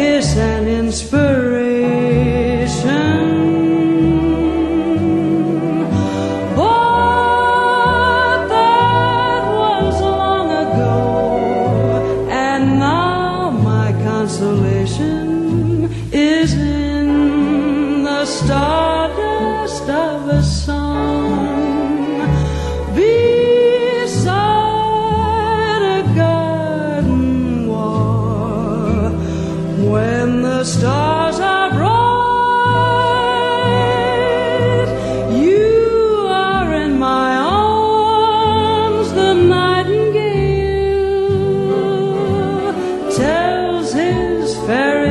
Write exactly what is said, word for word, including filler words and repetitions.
is an inspiration. But that was long ago, and now my consolation is in the stardust of a song beside a garden wall. When the stars are bright, you are in my arms. The nightingale tells his fairy